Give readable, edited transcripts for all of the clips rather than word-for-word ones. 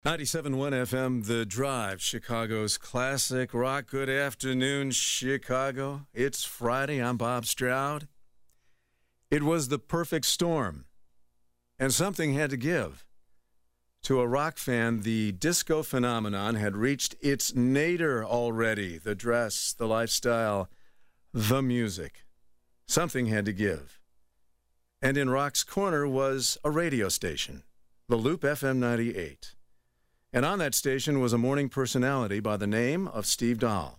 97.1 FM, The Drive, Chicago's classic rock. Good afternoon, Chicago. It's Friday. I'm Bob Stroud. It was the perfect storm, and something had to give. To a rock fan, the disco phenomenon had reached its nadir already. The dress, the lifestyle, the music. Something had to give. And in Rock's corner was a radio station, The Loop FM 98. And on that station was a morning personality by the name of Steve Dahl,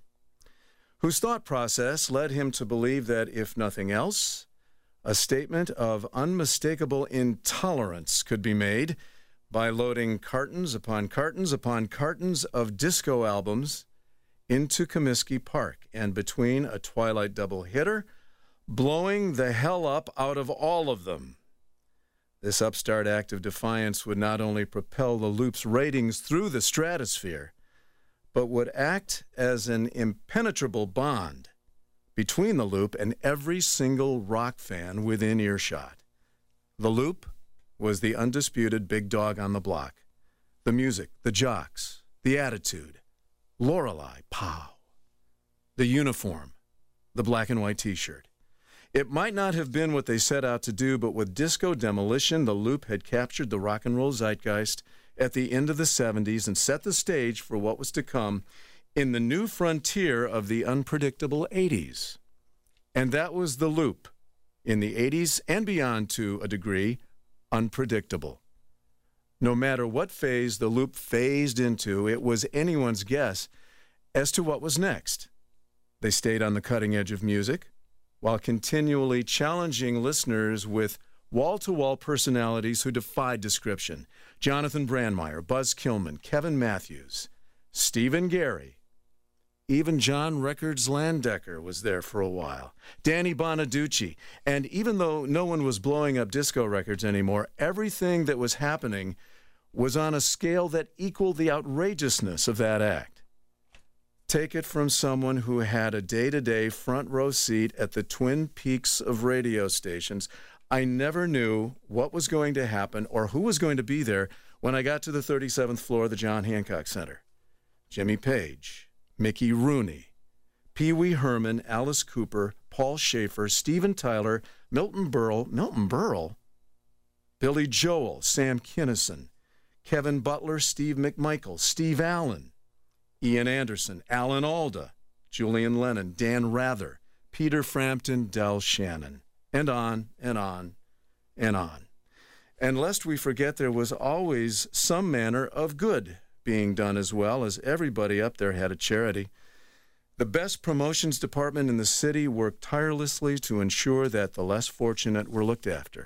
whose thought process led him to believe that, if nothing else, a statement of unmistakable intolerance could be made by loading cartons upon cartons upon cartons of disco albums into Comiskey Park, and between a twilight double hitter, blowing the hell up out of all of them. This upstart act of defiance would not only propel the Loop's ratings through the stratosphere, but would act as an impenetrable bond between the Loop and every single rock fan within earshot. The Loop was the undisputed big dog on the block. The music, the jocks, the attitude, Lorelei, pow. The uniform, the black and white t-shirt. It might not have been what they set out to do, but with Disco Demolition, the Loop had captured the rock and roll zeitgeist at the end of the 70s and set the stage for what was to come in the new frontier of the unpredictable 80s. And that was the Loop, in the 80s and beyond to a degree, unpredictable. No matter what phase the Loop phased into, it was anyone's guess as to what was next. They stayed on the cutting edge of music, while continually challenging listeners with wall-to-wall personalities who defied description. Jonathan Brandmeier, Buzz Killman, Kevin Matthews, Stephen Gary. Even John Records Landecker was there for a while. Danny Bonaducci. And even though no one was blowing up disco records anymore, everything that was happening was on a scale that equaled the outrageousness of that act. Take it from someone who had a day-to-day front row seat at the Twin Peaks of radio stations. I never knew what was going to happen or who was going to be there when I got to the 37th floor of the John Hancock Center. Jimmy Page, Mickey Rooney, Pee Wee Herman, Alice Cooper, Paul Schaefer, Steven Tyler, Milton Berle, Billy Joel, Sam Kinison, Kevin Butler, Steve McMichael, Steve Allen, Ian Anderson, Alan Alda, Julian Lennon, Dan Rather, Peter Frampton, Del Shannon, and on and on and on. And lest we forget, there was always some manner of good being done as well, as everybody up there had a charity. The best promotions department in the city worked tirelessly to ensure that the less fortunate were looked after.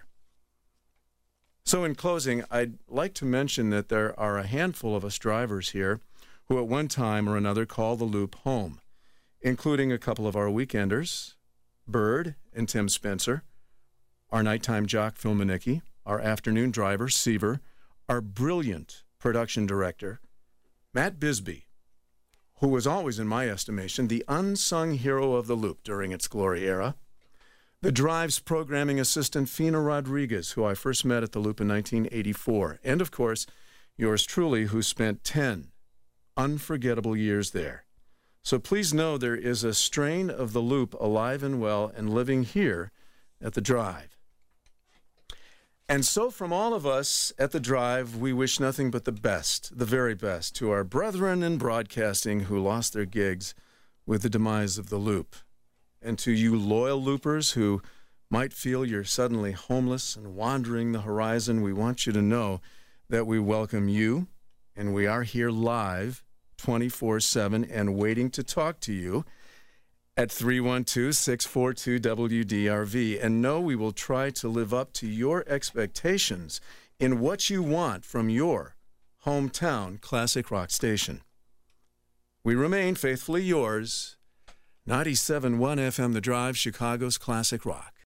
So in closing, I'd like to mention that there are a handful of us drivers here who at one time or another call the Loop home, including a couple of our weekenders, Bird and Tim Spencer, our nighttime jock, Phil Manicki, our afternoon driver, Seaver, our brilliant production director, Matt Bisbee, who was always, in my estimation, the unsung hero of the Loop during its glory era, the Drive's programming assistant, Fina Rodriguez, who I first met at the Loop in 1984, and, of course, yours truly, who spent 10 unforgettable years there. So please know there is a strain of the Loop alive and well and living here at the Drive. And so from all of us at the Drive, we wish nothing but the best, the very best, to our brethren in broadcasting who lost their gigs with the demise of the Loop. And to you loyal Loopers who might feel you're suddenly homeless and wandering the horizon, we want you to know that we welcome you, and we are here live 24/7 and waiting to talk to you at 312-642-WDRV. And know we will try to live up to your expectations in what you want from your hometown classic rock station. We remain faithfully yours, 97.1 FM The Drive, Chicago's classic rock.